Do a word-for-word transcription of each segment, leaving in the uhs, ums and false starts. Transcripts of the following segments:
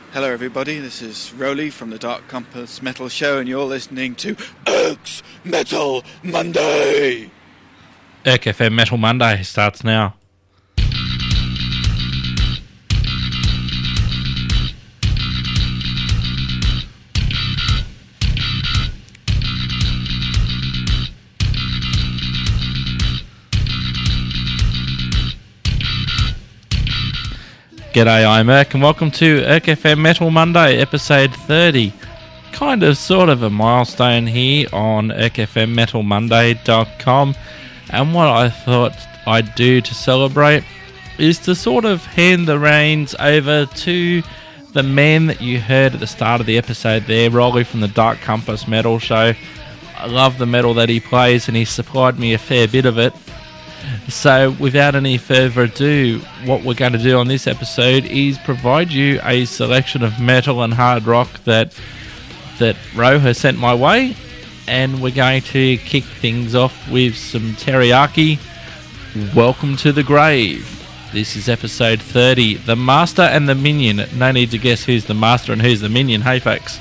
Hello everybody, this is Rowley from the Dark Compass Metal Show and you're listening to X Metal Monday! Erk F M Metal Monday starts now. G'day, I'm Erk and welcome to Erk F M Metal Monday, episode thirty. Kind of sort of a milestone here on erk f m metal monday dot com, and what I thought I'd do to celebrate is to sort of hand the reins over to the man that you heard at the start of the episode there, Rolly from the Dark Compass Metal Show. I love the metal that he plays and he supplied me a fair bit of it. So without any further ado, what we're going to do on this episode is provide you a selection of metal and hard rock that that Ro has sent my way, and we're going to kick things off with some Teriyaki. Welcome to the Grave. This is episode thirty, The Master and the Minion. No need to guess who's the Master and who's the Minion, hey folks.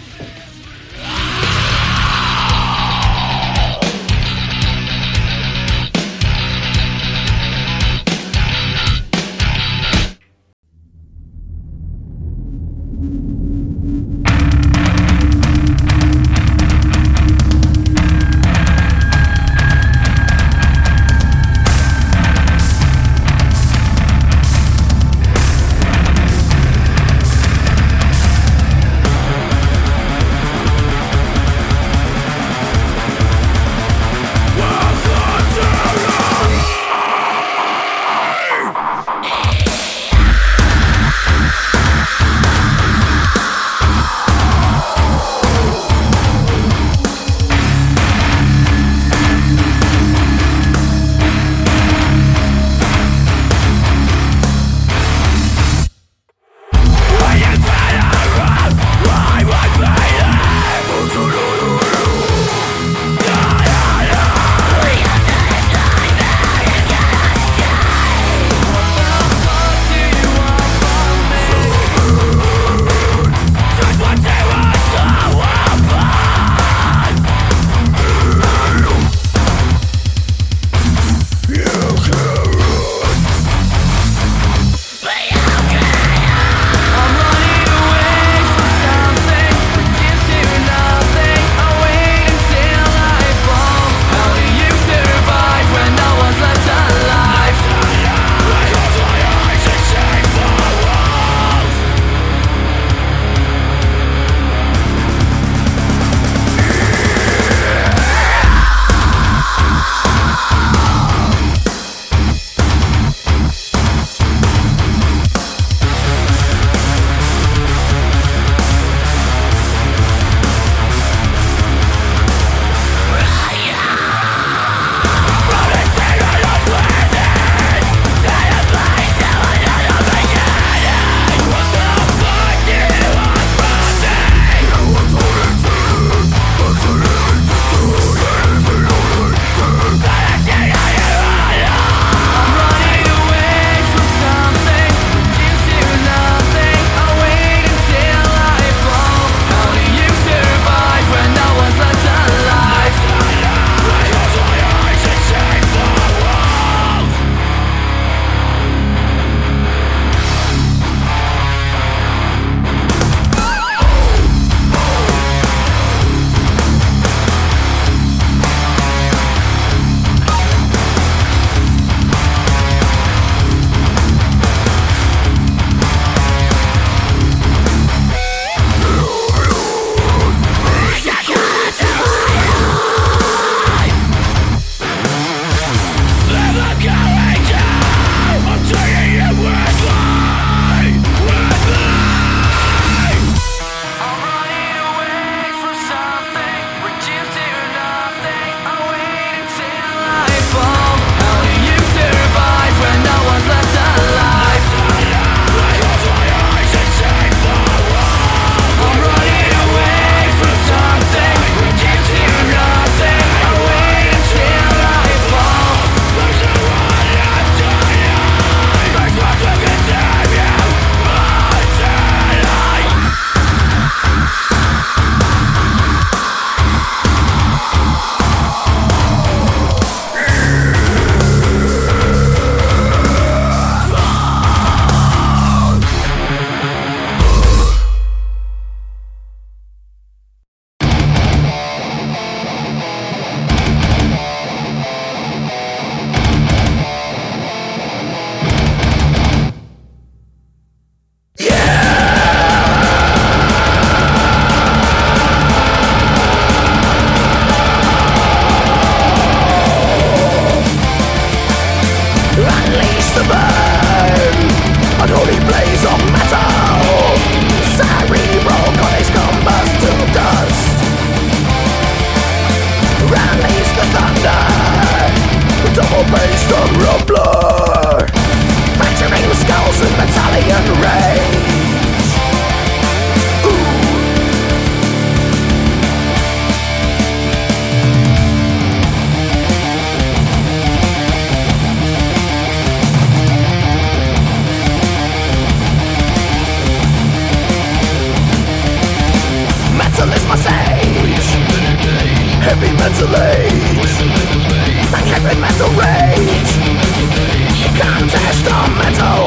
metal age, like heavy metal rage. Contest on metal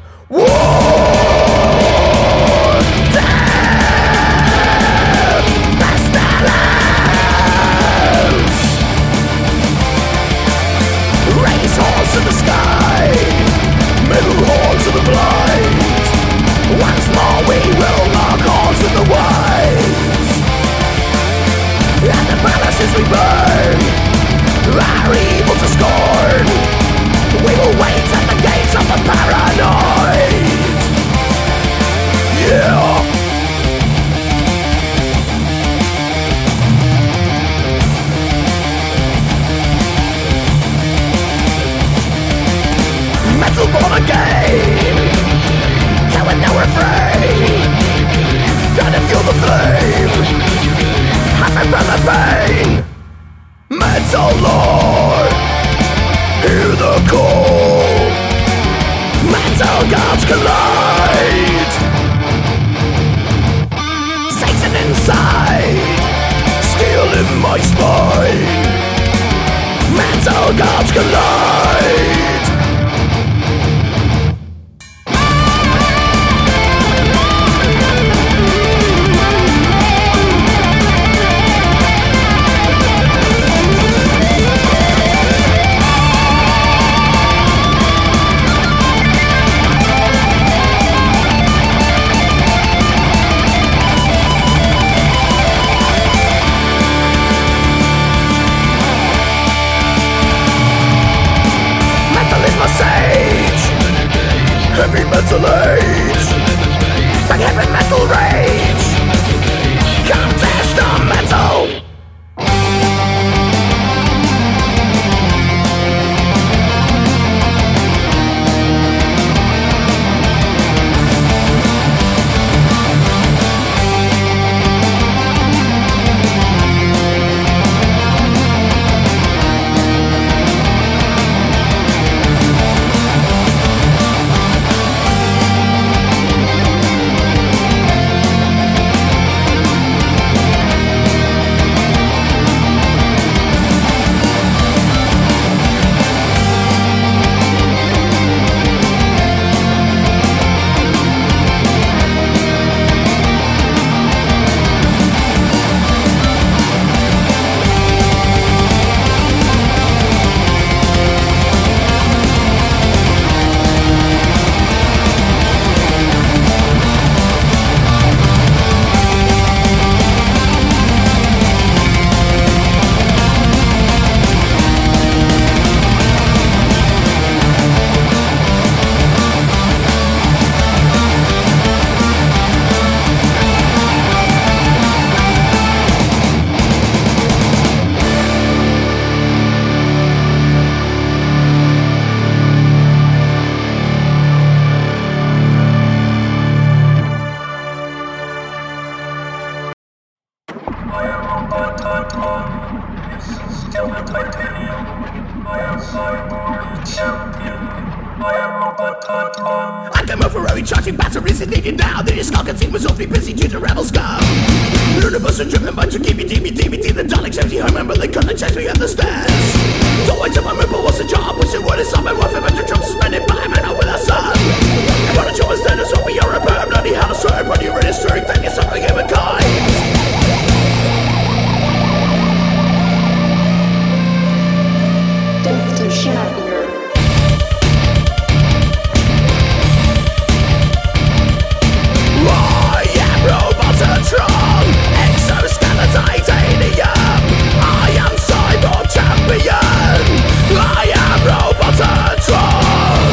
war. Damn pestilence. Raise horns to the sky, middle horns to the blind. Once more we will lock horns in the wise. And the palaces we burn are evil to scorn. We will wait at the gates of the paranoid. Yeah. Metal born again, killing no refrain. Gotta fuel the flame, happy from the pain. Metal Lord, hear the call. Metal gods collide. Satan inside, steel in my spine. Metal gods collide. Heavy metal age, like heavy metal rage. Contest on metal. I came over recharging batteries and needed now. The Skulk team was awfully busy due to rebel scum. Universe was driven by to keep me, D B, D B, D. The Daleks empty home, remember they couldn't chase me up the stairs. So I took my remember what's the job, which it would have something worth it, but the jump suspended by a man with a son. What a choice then is what we are a bird, bloody how to swear, but you're really stirring, thank you something of a kind. Doctor Shatner. I am Robotron, exoskeleton titanium. I am cyborg champion. I am Robotron.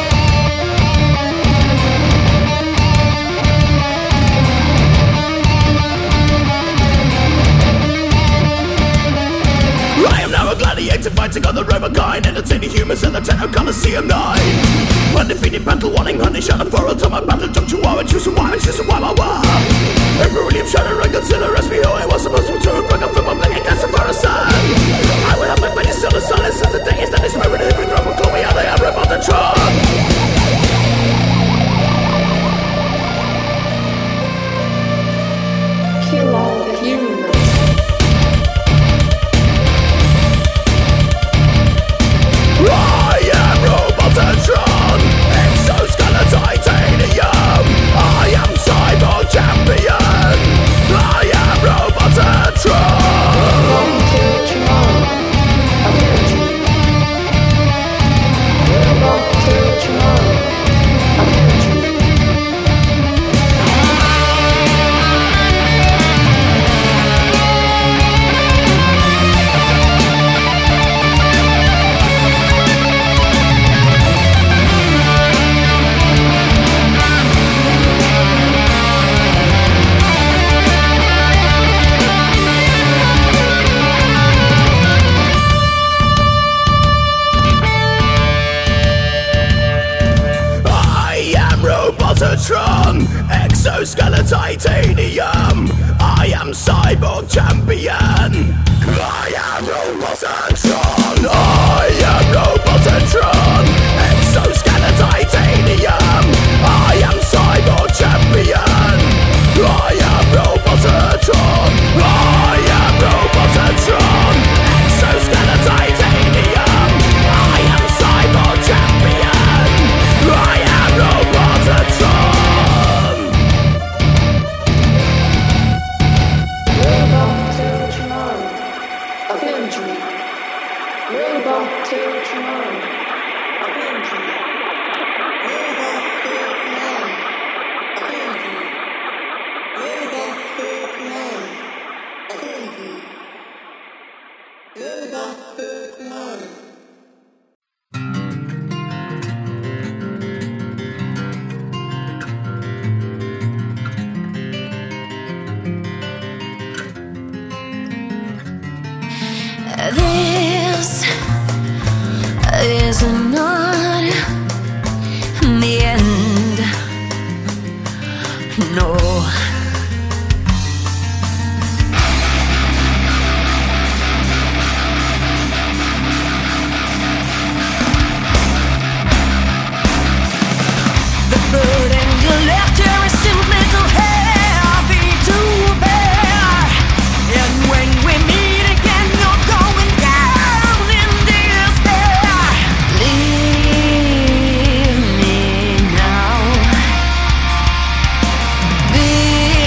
I am now a gladiator fighting on the Robokind, entertaining humans in the Techno Coliseum nine. Undefeated battle, wanting honey, shot a foreign to my battle, jump to war and choose a war and choose a war, war. Every William Shadow, I consider as me who I was supposed to return, bring up from my black and cancer for a son. I will have my body still the silence as the day is that is moving in every drum will call me out, I am Robotron. Kill all the humans. Robotatron, exoskeleton titanium. I am cyborg champion. I am Robotatron. I am Robotatron, exoskeleton titanium. I am cyborg champion. I am Robotatron. I am Robotatron, exoskeleton titanium. I am cyborg champion. I am Robotatron. Robotatron, Avenger. Robotatron, Avenger. Robotatron, Avenger. Robotatron, Avenger. Robotatron. This is not the end. No. The burden you left here is simply too heavy to bear. And when we meet again, you're going down in despair. Leave me now. This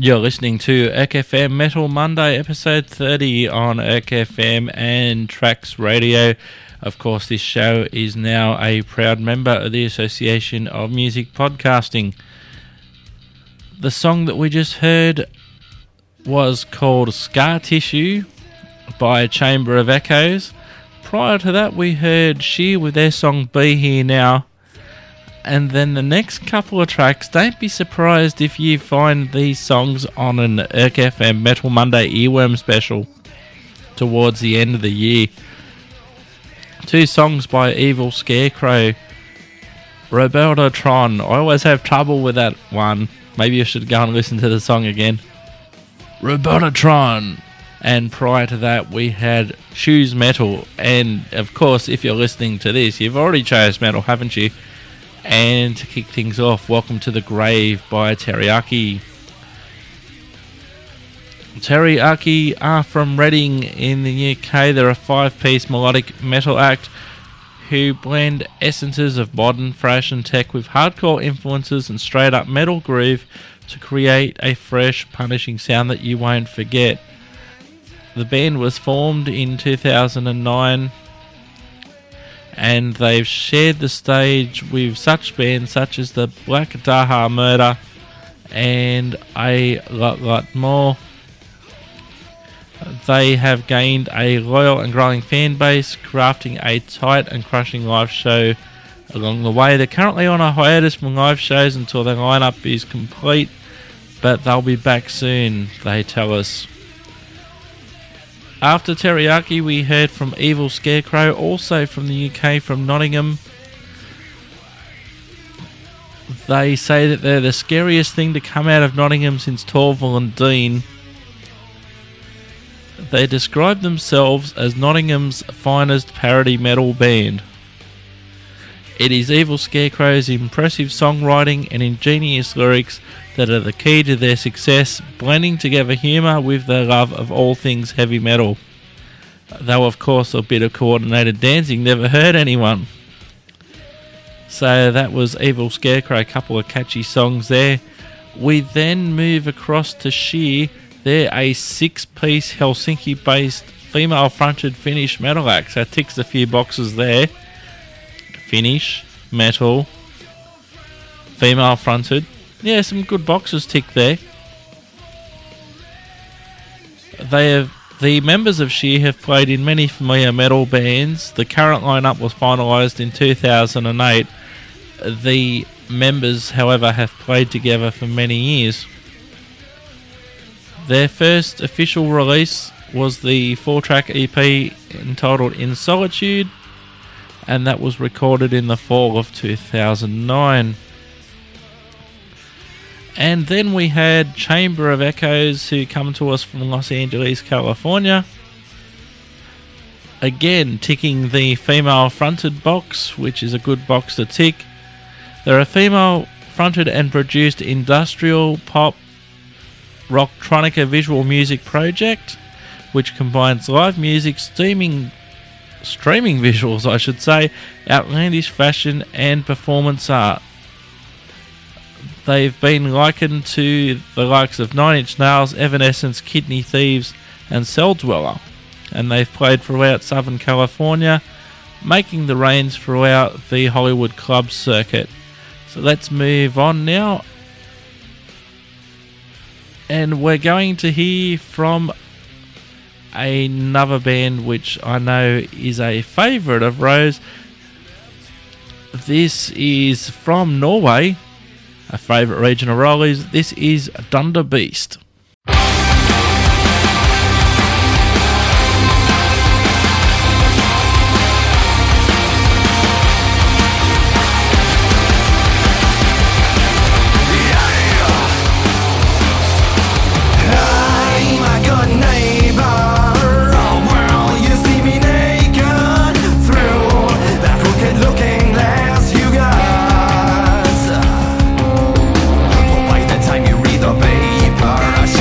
You're listening to E C F M Metal Monday, episode thirty on E C F M and Trax Radio. Of course, this show is now a proud member of the Association of Music Podcasting. The song that we just heard was called Scar Tissue by Chamber of Echoes. Prior to that, we heard Sheer with their song Be Here Now. And then the next couple of tracks, don't be surprised if you find these songs on an E C F M Metal Monday Earworm special towards the end of the year. Two songs by Evil Scarecrow. Robertotron. I always have trouble with that one. Maybe I should go and listen to the song again. Robertotron. And prior to that, we had Choose Metal. And of course, if you're listening to this, you've already chose metal, haven't you? And to kick things off, Welcome to the Grave by Teriyaki. Teriyaki are from Reading in the U K. They're a five-piece melodic metal act who blend essences of modern thrash and tech with hardcore influences and straight-up metal groove to create a fresh, punishing sound that you won't forget. The band was formed in two thousand nine, and they've shared the stage with such bands such as the Black Daha Murder and a lot, lot more. They have gained a loyal and growing fan base, crafting a tight and crushing live show along the way. They're currently on a hiatus from live shows until their lineup is complete, but they'll be back soon, they tell us. After Teriyaki, we heard from Evil Scarecrow, also from the U K, from Nottingham. They say that they're the scariest thing to come out of Nottingham since Torval and Dean. They describe themselves as Nottingham's finest parody metal band. It is Evil Scarecrow's impressive songwriting and ingenious lyrics that are the key to their success, blending together humour with their love of all things heavy metal. Though of course a bit of coordinated dancing never hurt anyone. So that was Evil Scarecrow, a couple of catchy songs there. We then move across to Sheer. They're a six-piece Helsinki-based female-fronted Finnish metal act, so ticks a few boxes there. Finnish, metal, female-fronted. Yeah, some good boxes ticked there. They have the members of Sheer have played in many familiar metal bands. The current lineup was finalised in two thousand eight. The members, however, have played together for many years. Their first official release was the four-track E P entitled In Solitude, and that was recorded in the fall of two thousand nine. And then we had Chamber of Echoes, who come to us from Los Angeles, California. Again, ticking the female-fronted box, which is a good box to tick. They're a female-fronted and produced industrial pop rocktronica visual music project, which combines live music, streaming, streaming visuals, I should say, outlandish fashion, and performance art. They've been likened to the likes of Nine Inch Nails, Evanescence, Kidney Thieves, and Cell Dweller, and they've played throughout Southern California, making the rounds throughout the Hollywood club circuit. So let's move on now, and we're going to hear from another band which I know is a favourite of Rose. This is from Norway, a favourite region of Rollies. This is Dunder Beast. By the time you read the paper,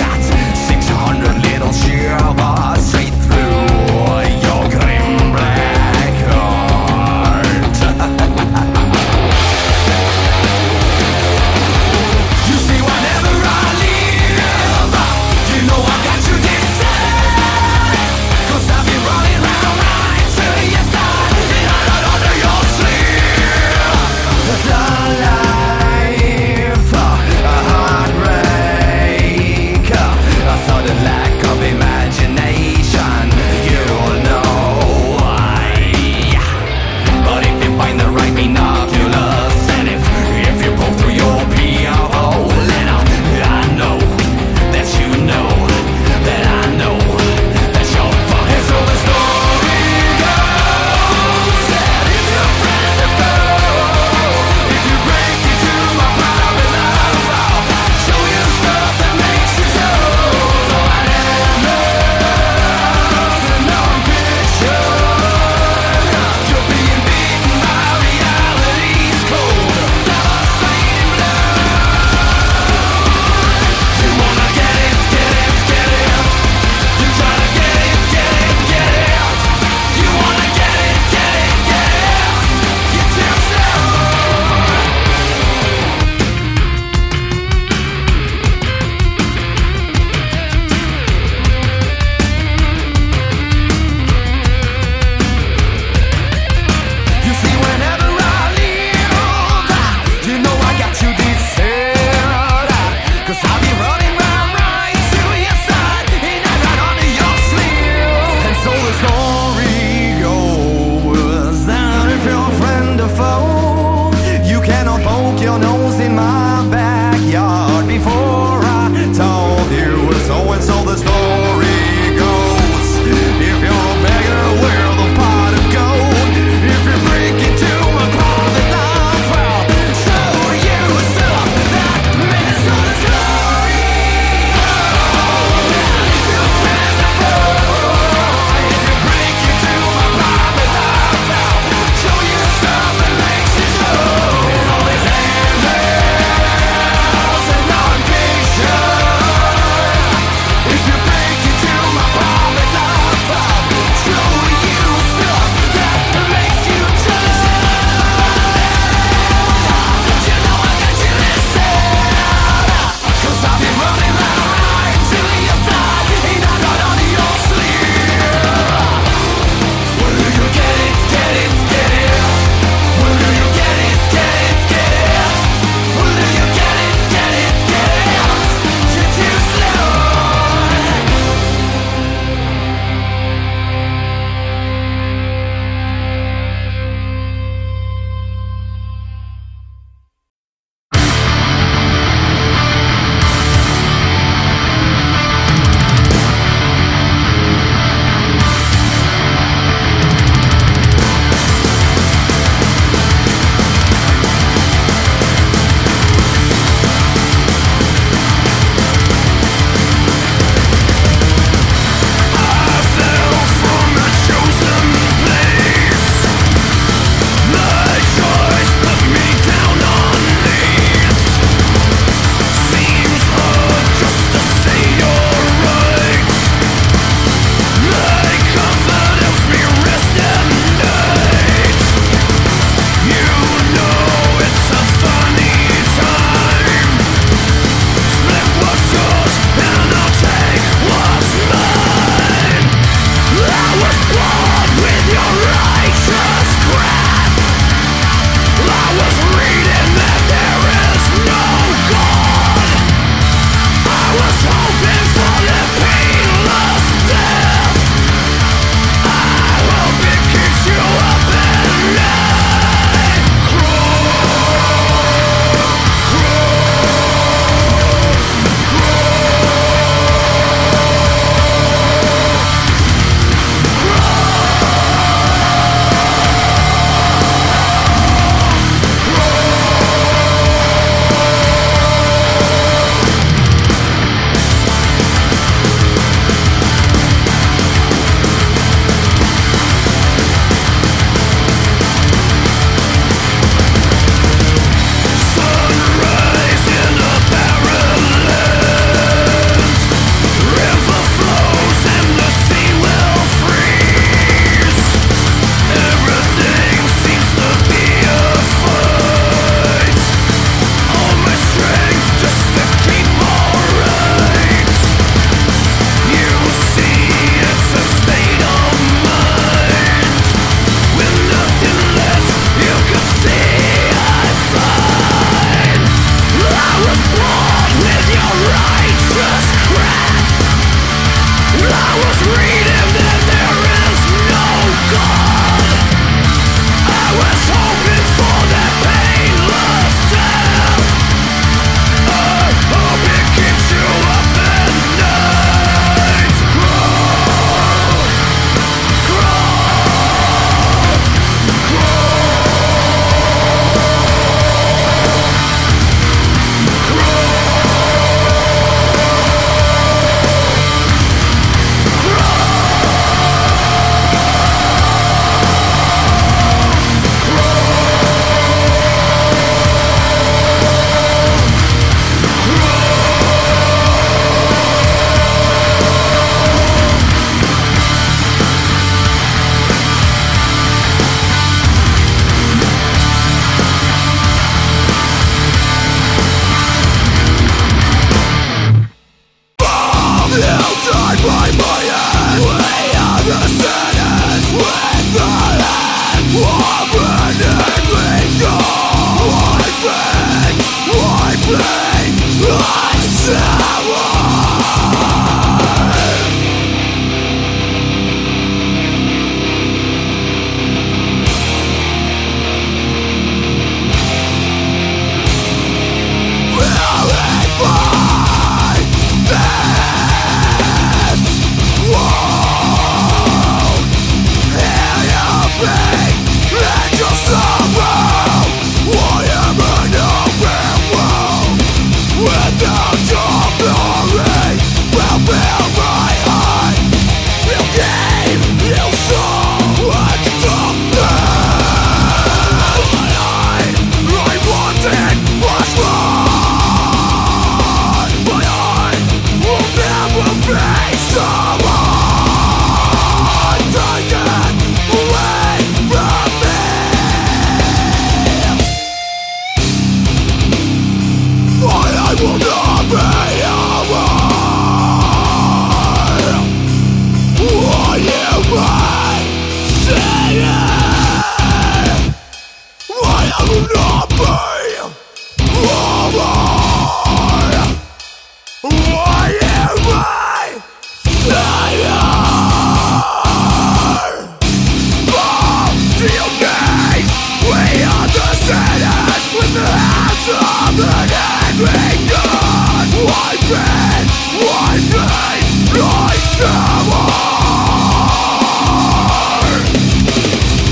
One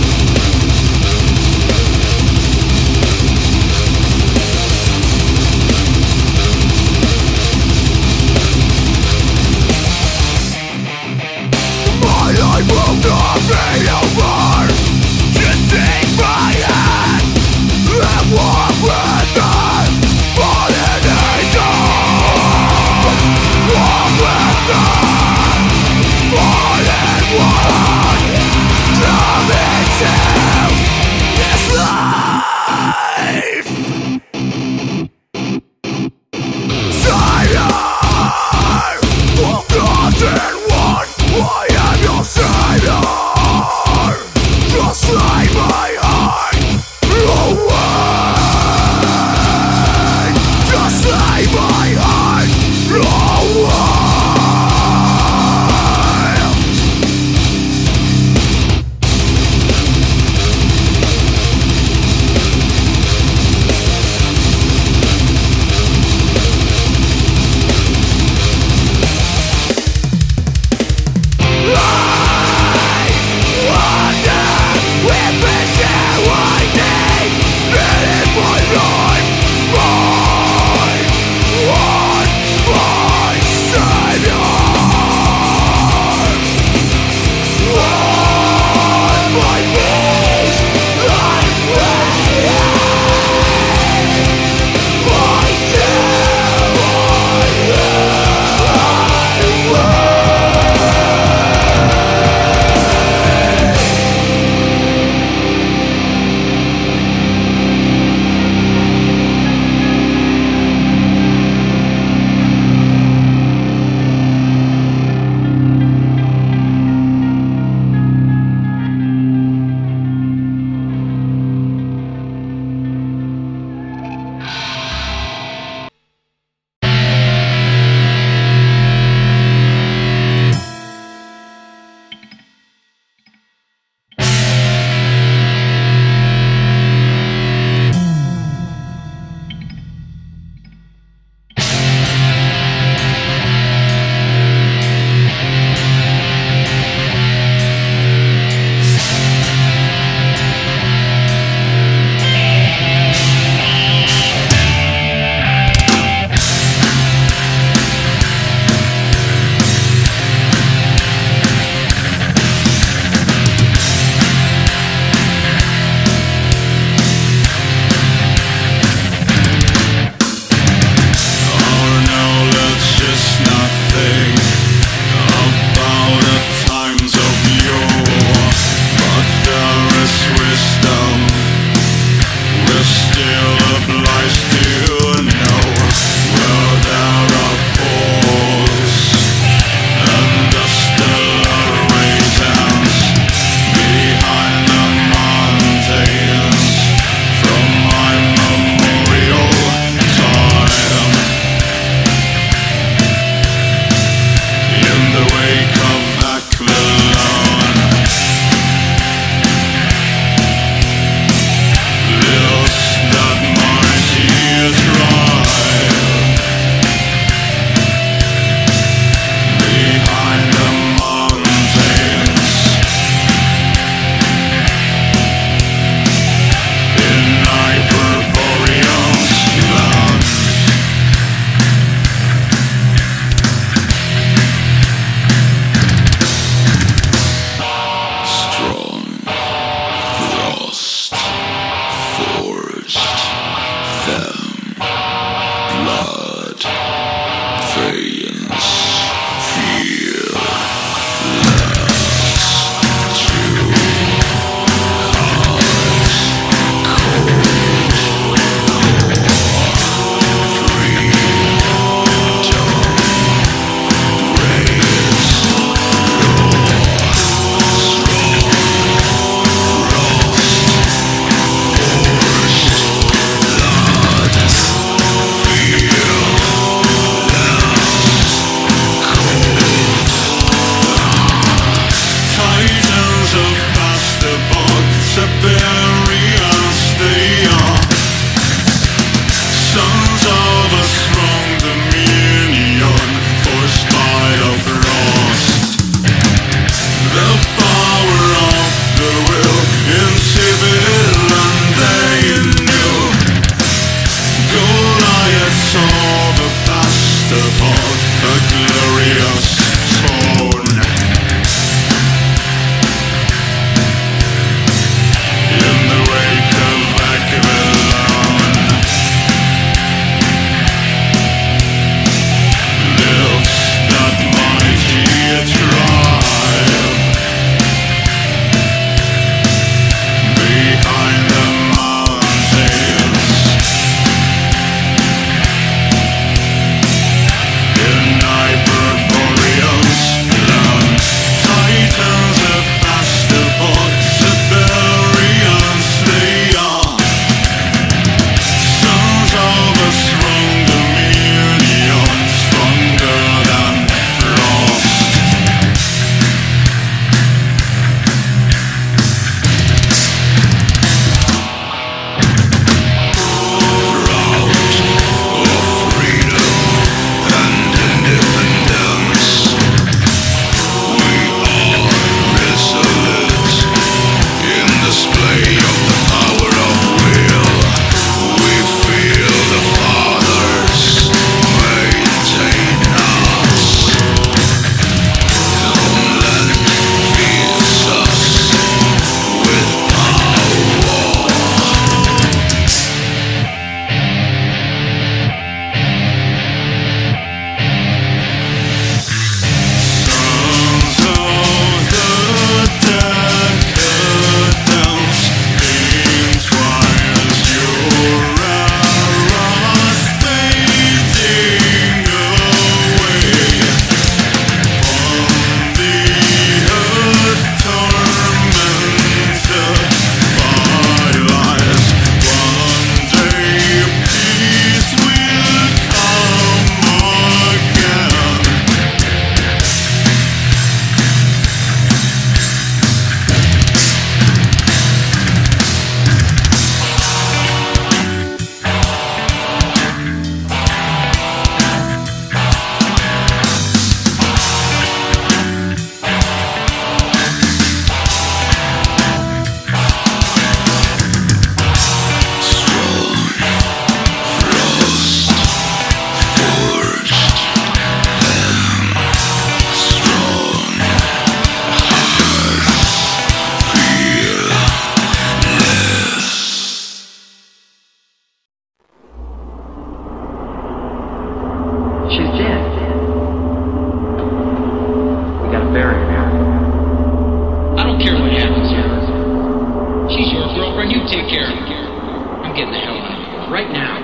take care of it. I'm getting the hell out of here. Right now.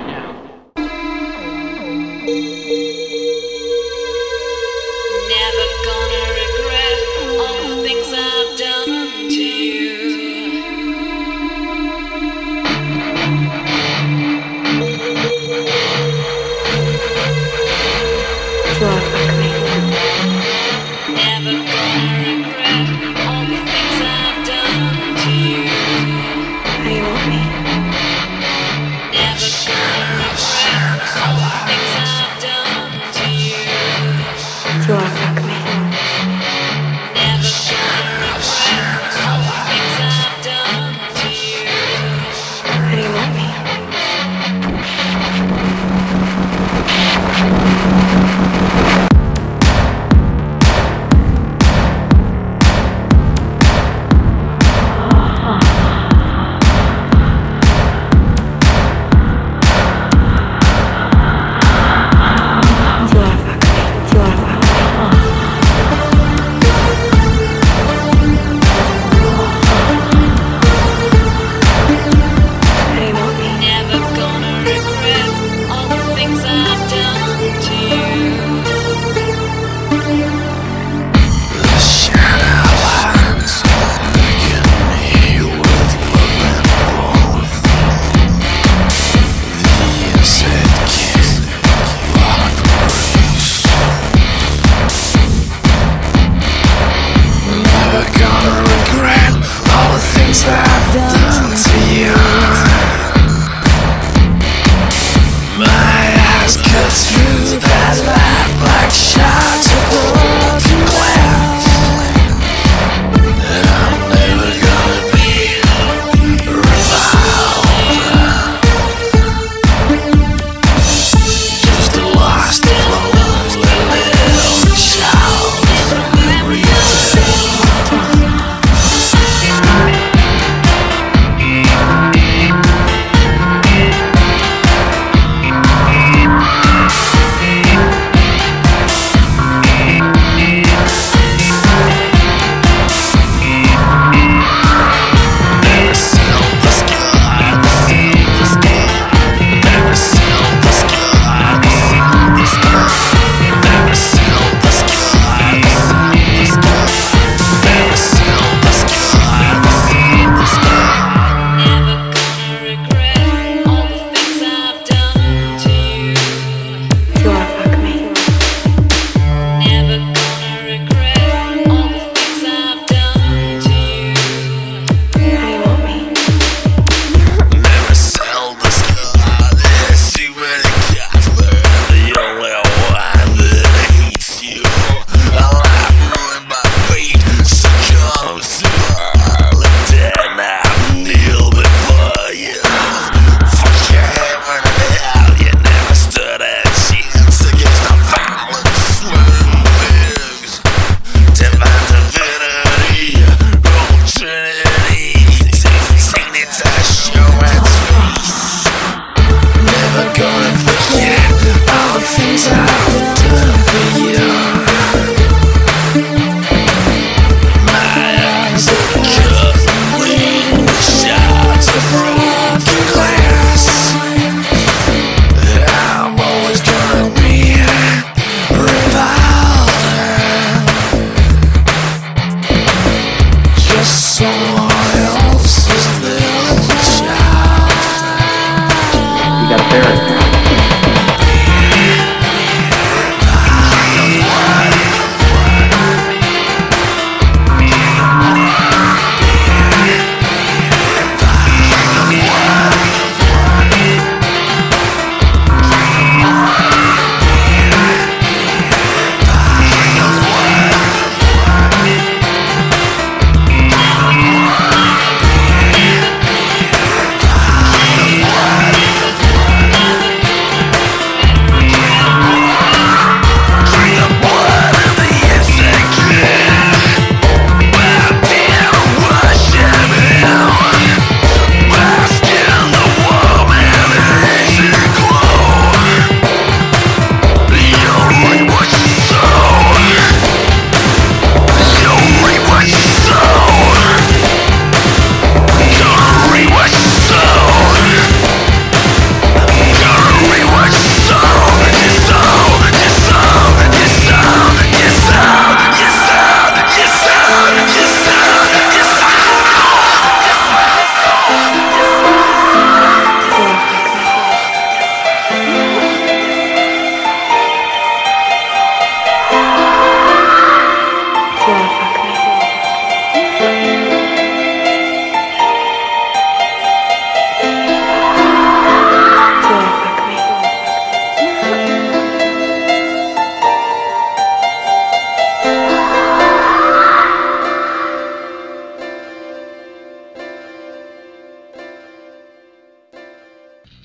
Never gonna regret all the things I've done to you. Do I fuck me? Never gonna regret all the things I've done to you. How do you want me? Never gonna regret all the things I've done to you. Do I fuck me? Never gonna regret all the things I've done to you. How do you want me? Do I fuck me? Do I fuck me? How do you want me? Never gonna regret all the things I've done to you.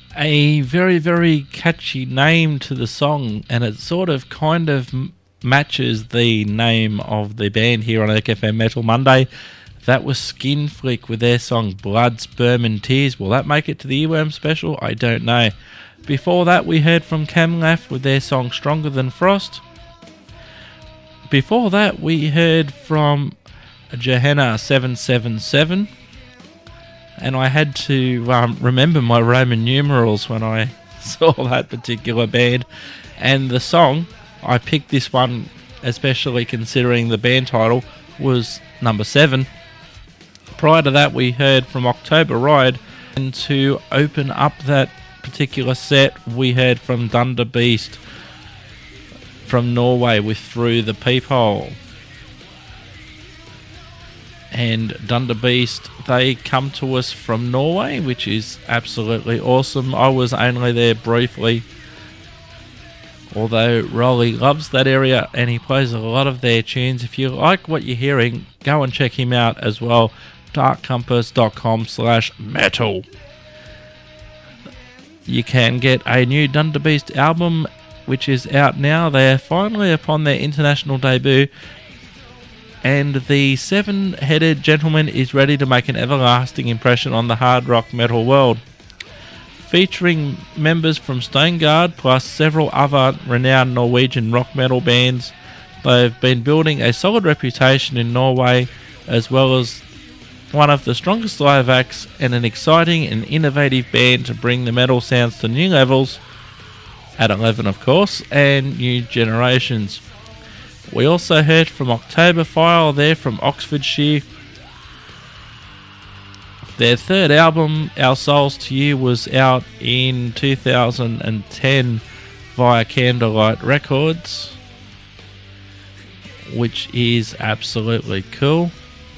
a very, very catchy name to the song, and it sort of kind of m- matches the name of the band here on Erk F M Metal Monday. That was Skin Flick with their song Blood, Sperm and Tears. Will that make it to the Earworm special? I don't know. Before that, we heard from Camlaf with their song Stronger Than Frost. Before that, we heard from Gehenna seven seven seven. And I had to um, remember my Roman numerals when I saw that particular band. And the song, I picked this one, especially considering the band title, was number seven. Prior to that, we heard from October Ride. And to open up that particular set, we heard from Dunder Beast from Norway with Through the Peephole. And Dunder Beast, they come to us from Norway, which is absolutely awesome. I was only there briefly, although Rolly loves that area and he plays a lot of their tunes. If you like what you're hearing, go and check him out as well. dark compass dot com slash metal. You can get a new Dunder Beast album, which is out now. They are finally upon their international debut, and the seven-headed gentleman is ready to make an everlasting impression on the hard rock metal world. Featuring members from Stoneguard plus several other renowned Norwegian rock metal bands, they've been building a solid reputation in Norway, as well as one of the strongest live acts and an exciting and innovative band to bring the metal sounds to new levels, at eleven of course, and new generations. We also heard from Octoberfile, they're from Oxfordshire. Their third album, Our Souls to You, was out in two thousand ten via Candlelight Records, which is absolutely cool.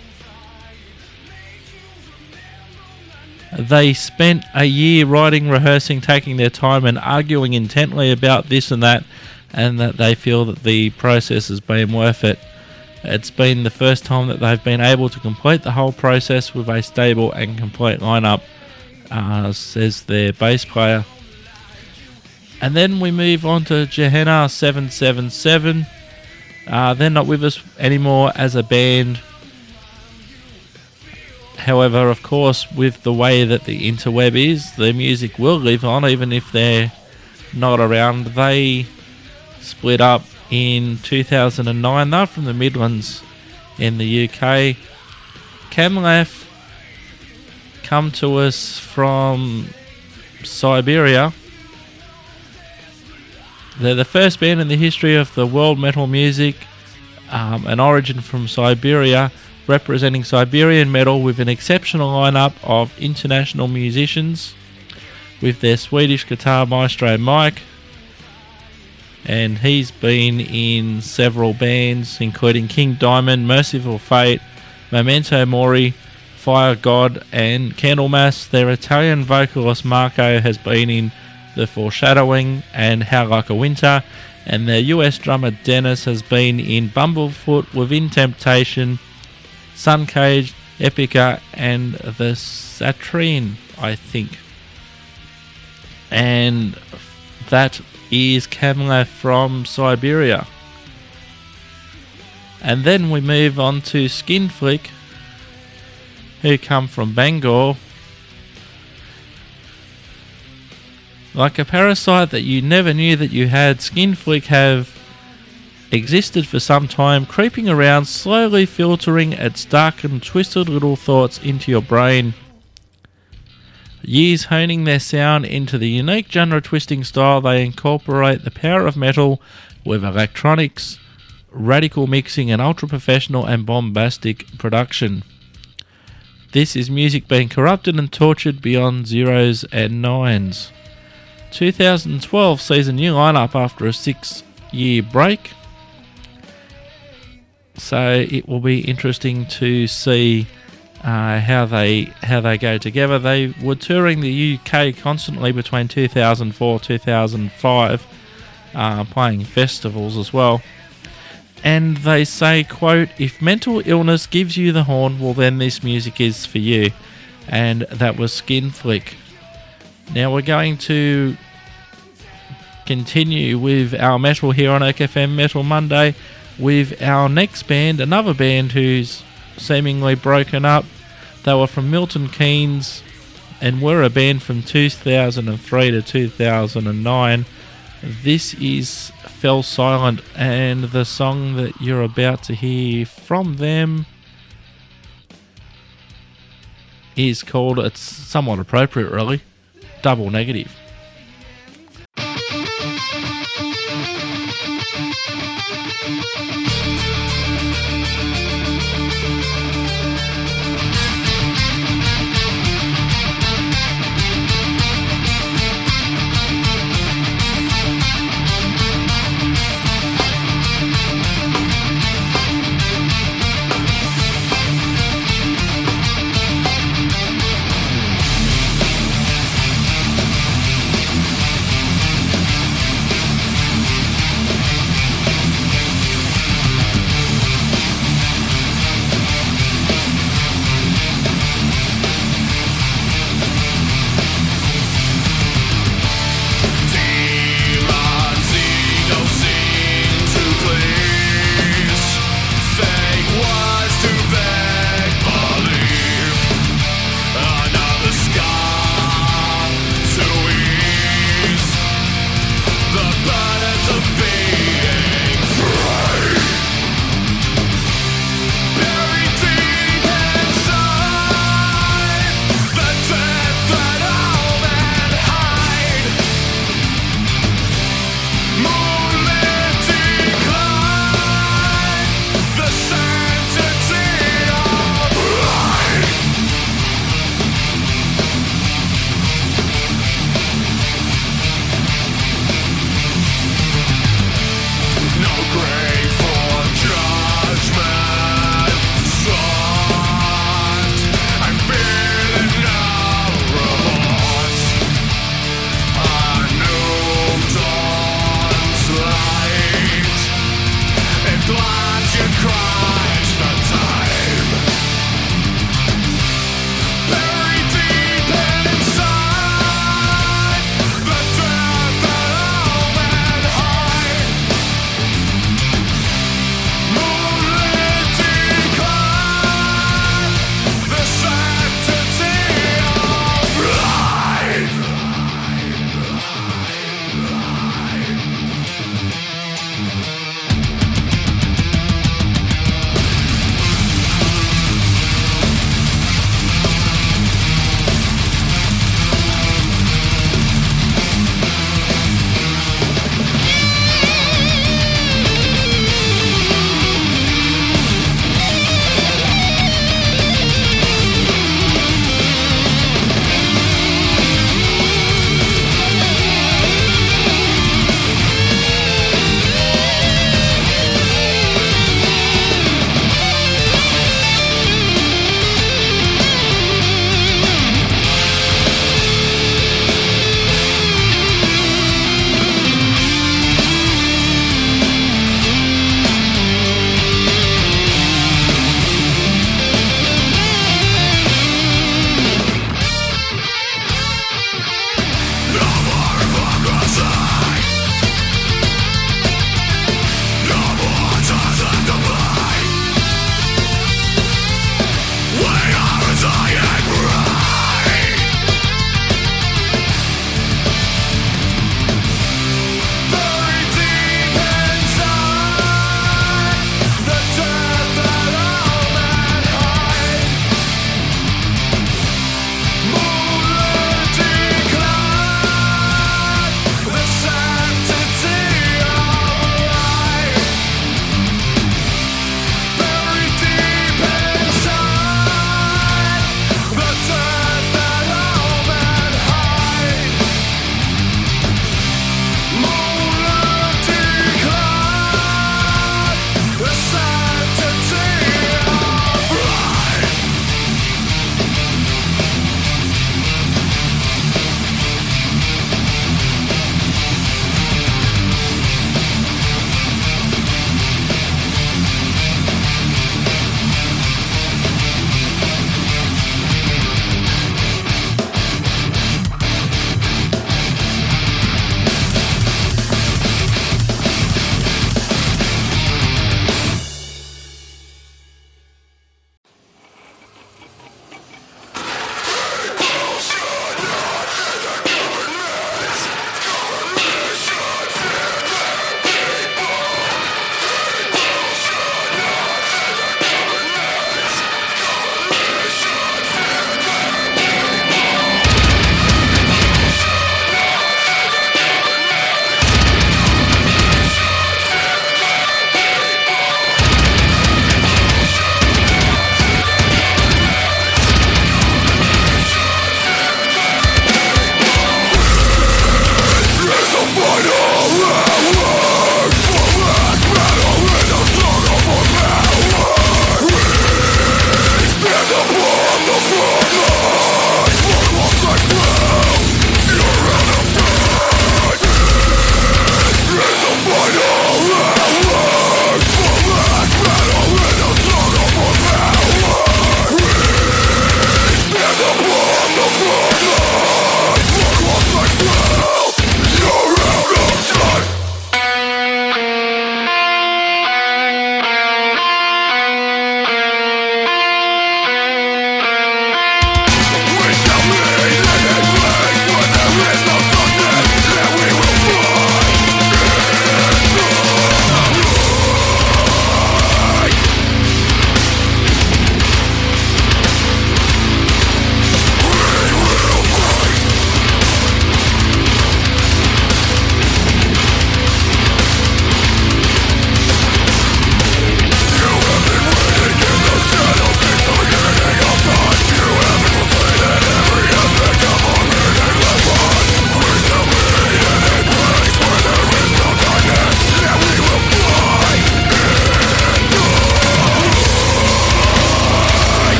They spent a year writing, rehearsing, taking their time and arguing intently about this and that, and that they feel that the process has been worth it. It's been the first time that they've been able to complete the whole process with a stable and complete lineup, uh, says their bass player. And then we move on to Gehenna seven seven seven. Uh, they're not with us anymore as a band. However, of course, with the way that the interweb is, their music will live on even if they're not around. They split up in two thousand nine. They're from the Midlands in the U K. Camlaf come to us from Siberia. They're the first band in the history of the world metal music, um, an origin from Siberia, representing Siberian metal with an exceptional lineup of international musicians, with their Swedish guitar maestro Mike, and he's been in several bands including King Diamond, Merciful Fate, Memento Mori, Fire God and Candlemass. Their Italian vocalist Marco has been in The Foreshadowing and How Like a Winter, and their U S drummer Dennis has been in Bumblefoot, Within Temptation, Suncage, Epica and The Satrine, I think. And that is Camlaf from Siberia. And then we move on to Skin Flick, who come from Bangor. Like a parasite that you never knew that you had, Skin Flick have existed for some time, creeping around, slowly filtering its dark and twisted little thoughts into your brain. Years honing their sound into the unique genre-twisting style, they incorporate the power of metal with electronics, radical mixing and ultra-professional and bombastic production. This is music being corrupted and tortured beyond zeros and nines. twenty twelve sees a new lineup after a six-year break, so it will be interesting to see uh, how they how they go together. They were touring the U K constantly between two thousand four two thousand five, uh, playing festivals as well. And they say, quote, "If mental illness gives you the horn, well then this music is for you." And that was Skin Flick. Now we're going to continue with our metal here on Erk F M Metal Monday with our next band, another band who's seemingly broken up. They were from Milton Keynes and were a band from two thousand three to two thousand nine. This is Fell Silent, and the song that you're about to hear from them is called, it's somewhat appropriate really, Double Negative. Double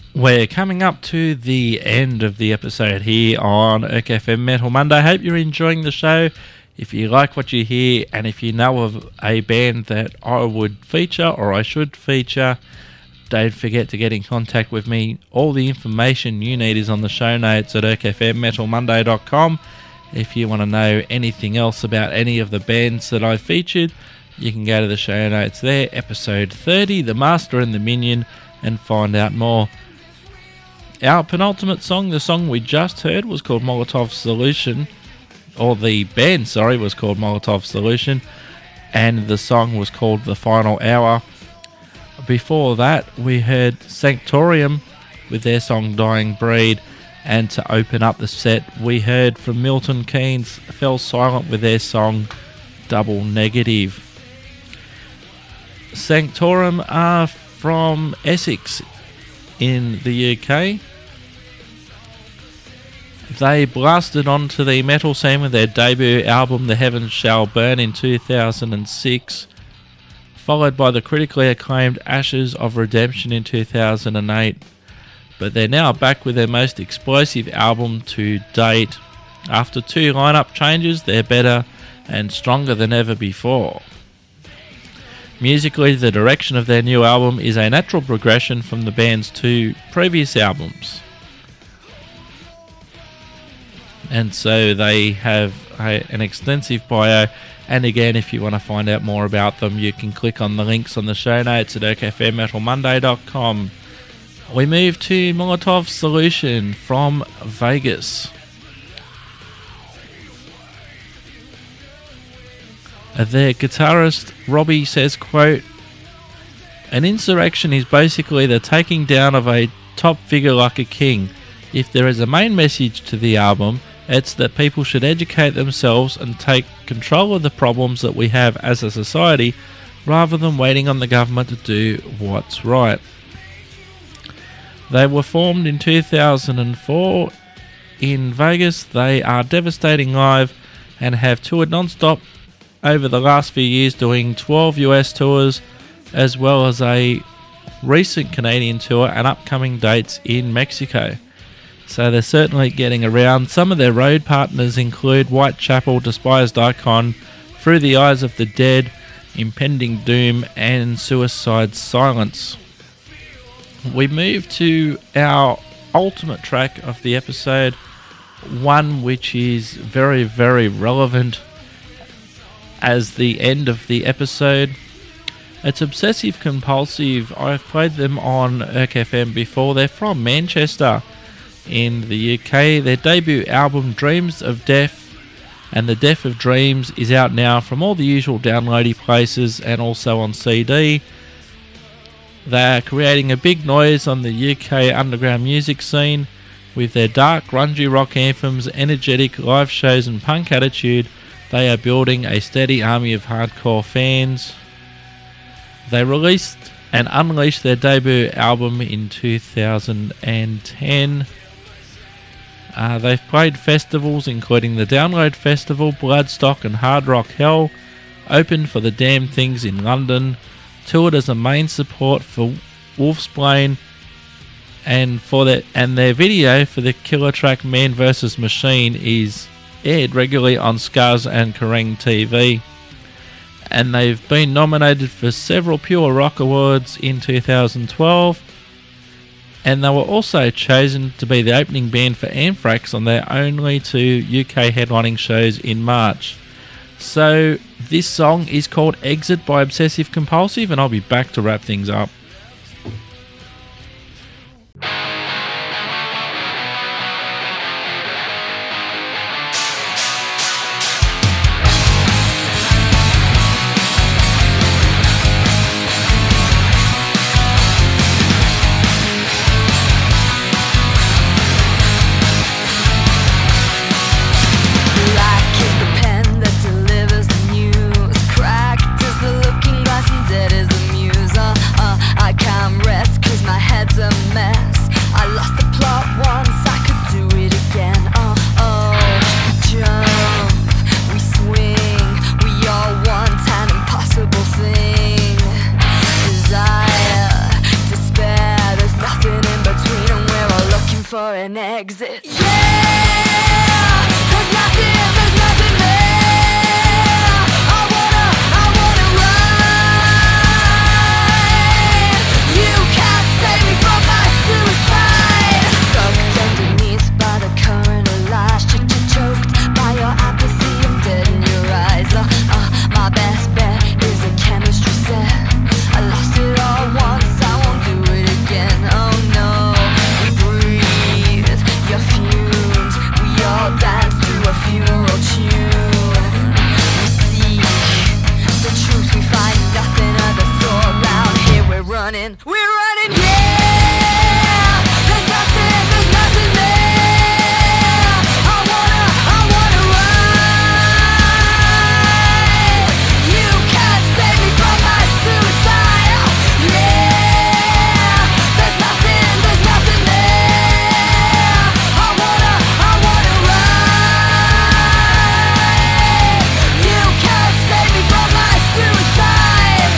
We're coming up to the end of the episode here on E K F M Metal Monday. Hope you're enjoying the show. If you like what you hear, and if you know of a band that I would feature or I should feature, don't forget to get in contact with me. All the information you need is on the show notes at E K F M metal monday dot com. If you want to know anything else about any of the bands that I featured, you can go to the show notes there, episode thirty, The Master and the Minion, and find out more. Our penultimate song, the song we just heard, was called Molotov Solution. Or the band, sorry, was called Molotov Solution, and the song was called The Final Hour. Before that, we heard Sanctorium with their song Dying Breed, and to open up the set, we heard from Milton Keynes Fell Silent with their song Double Negative. Sanctorium are from Essex in the U K. They blasted onto the metal scene with their debut album The Heavens Shall Burn in two thousand six, followed by the critically acclaimed Ashes of Redemption in two thousand eight. But they're now back with their most explosive album to date. After two lineup changes, they're better and stronger than ever before. Musically, the direction of their new album is a natural progression from the band's two previous albums. And so they have a, an extensive bio, and again, if you want to find out more about them, you can click on the links on the show notes at E K F M metal monday dot com. We move to Molotov Solution from Vegas. Their guitarist Robbie says, quote, "An insurrection is basically the taking down of a top figure like a king. If there is a main message to the album, it's that people should educate themselves and take control of the problems that we have as a society, rather than waiting on the government to do what's right." They were formed in two thousand four in Vegas. They are devastating live and have toured non-stop over the last few years, doing twelve U S tours, as well as a recent Canadian tour and upcoming dates in Mexico. So they're certainly getting around. Some of their road partners include Whitechapel, Despised Icon, Through the Eyes of the Dead, Impending Doom, and Suicide Silence. We move to our ultimate track of the episode, one which is very, very relevant as the end of the episode. It's Obsessive Compulsive. I've played them on E K F M before. They're from Manchester in the U K. Their debut album, Dreams of Death and the Death of Dreams, is out now from all the usual downloady places and also on C D. They are creating a big noise on the U K underground music scene with their dark, grungy rock anthems, energetic live shows and punk attitude. They are building a steady army of hardcore fans. They released and unleashed their debut album in two thousand ten. Uh, they've played festivals including the Download Festival, Bloodstock and Hard Rock Hell, opened for the Damn Things in London, toured as a main support for Wolfsbane, and for their, and their video for the killer track Man versus. Machine is aired regularly on Scuzz and Kerrang T V. And they've been nominated for several Pure Rock Awards in two thousand twelve. And they were also chosen to be the opening band for Anthrax on their only two U K headlining shows in March. So this song is called Exit by Obsessive Compulsive, and I'll be back to wrap things up. Dead as the muse, uh, uh for an exit. Yeah, there's nothing, there's nothing there. I wanna, I wanna ride. You can't save me from my suicide. Sucked underneath by the current of lies, choked by your apathy. I'm dead in your eyes. Uh, uh, my best bet is a chemistry set. I lost it all once, I won't do it again. Oh no, we breathe your fumes. We all dance to a funeral tune. We seek the truth, we find nothing other for around here. We're running, we're running, yeah. There's nothing, there's nothing there. I wanna, I wanna ride. You can't save me from my suicide. Yeah, there's nothing, there's nothing there. I wanna, I wanna ride. You can't save me from my suicide.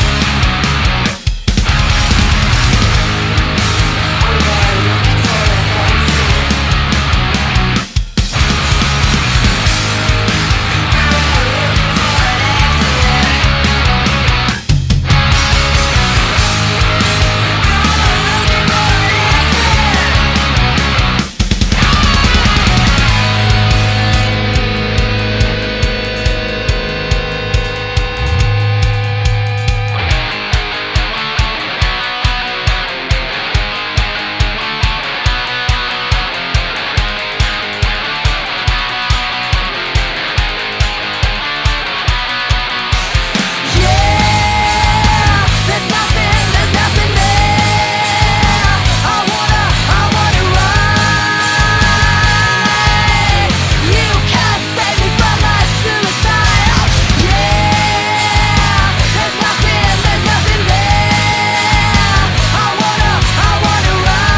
Yeah, there's nothing, there's nothing there. I wanna, I wanna ride. You can't save me from my suicide. Yeah, there's nothing, there's nothing there. I wanna, I wanna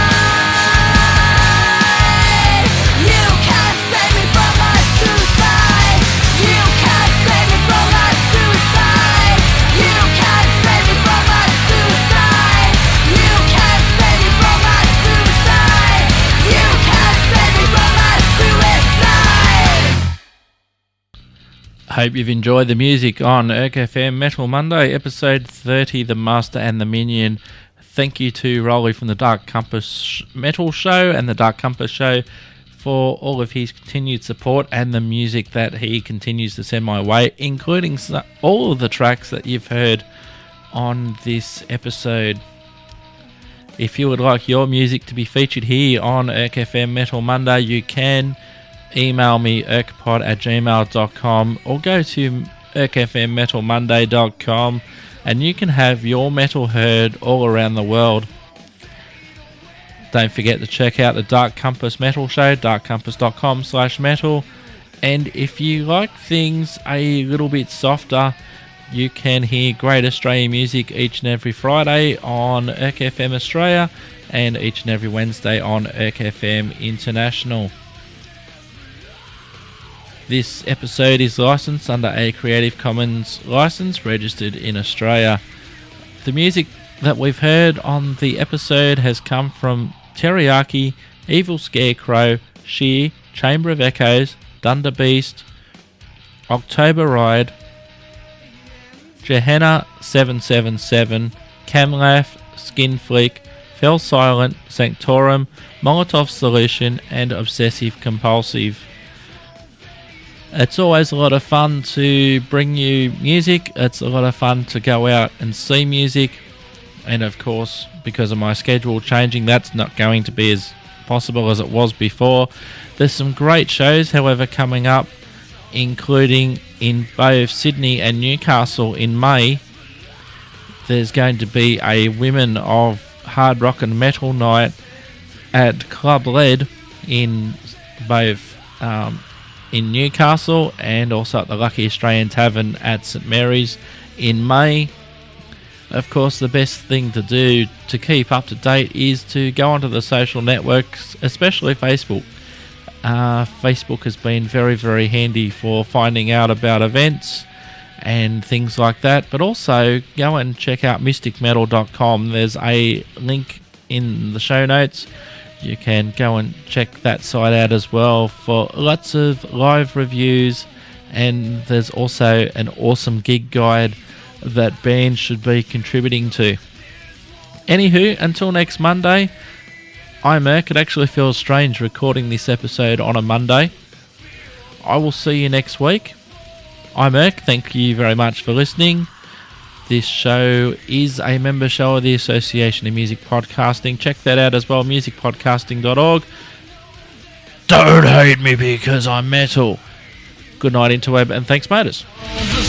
ride. You can't save me from my suicide. You can't save me from my suicide. You can't save me from my suicide. You can't save me from my suicide. You can't save me from my suicide. Hope you've enjoyed the music on Erk F M Metal Monday, episode thirty, The Master and the Minion. Thank you to Rolly from the Dark Compass Metal Show and the Dark Compass Show for all of his continued support and the music that he continues to send my way, including s- all of the tracks that you've heard on this episode. If you would like your music to be featured here on Erk F M Metal Monday, you can email me erkpod at gmail dot com or go to erk f m metal monday dot com and you can have your metal heard all around the world. Don't forget to check out the Dark Compass Metal Show, dark compass dot com slash metal. And if you like things a little bit softer, you can hear great Australian music each and every Friday on Erk F M Australia and each and every Wednesday on Erk F M International. This episode is licensed under a Creative Commons license, registered in Australia. The music that we've heard on the episode has come from Teriyaki, Evil Scarecrow, Sheer, Chamber of Echoes, Dunder Beast, October Ride, Gehenna seven seven seven, Camlath, Skinfleek, Fell Silent, Sanctorum, Molotov Solution, and Obsessive Compulsive. It's always a lot of fun to bring you music. It's a lot of fun to go out and see music. And of course, because of my schedule changing, that's not going to be as possible as it was before. There's some great shows, however, coming up, including in both Sydney and Newcastle in May. There's going to be a Women of Hard Rock and Metal night at Club Lead in both um, in Newcastle and also at the Lucky Australian Tavern at St Mary's in May. Of course, the best thing to do to keep up to date is to go onto the social networks, especially Facebook. Uh, Facebook has been very, very handy for finding out about events and things like that, but also go and check out mystic metal dot com. There's a link in the show notes. you can go and check that site out as well for lots of live reviews, and there's also an awesome gig guide that bands should be contributing to. Anywho, until next Monday, I'm Merc. It actually feels strange recording this episode on a Monday. I will see you next week. I'm Merc. Thank you very much for listening. This show is a member show of the Association of Music Podcasting. Check that out as well, music podcasting dot org. Don't hate me because I'm metal. Good night, interweb, and thanks, maters.